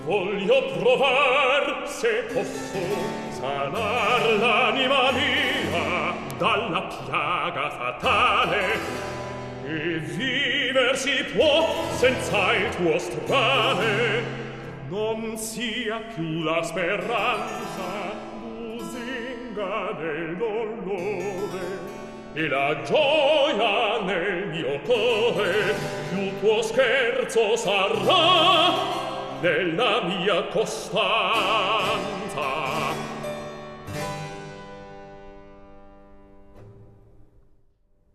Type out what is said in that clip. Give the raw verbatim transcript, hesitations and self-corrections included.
Voglio provar se posso sanar l'anima mia dalla piaga fatale, e viver si può senza il tuo strame. Non sia più la speranza lusinga del dolore, e la gioia nel mio cuore più tuo scherzo sarà della mia costanza.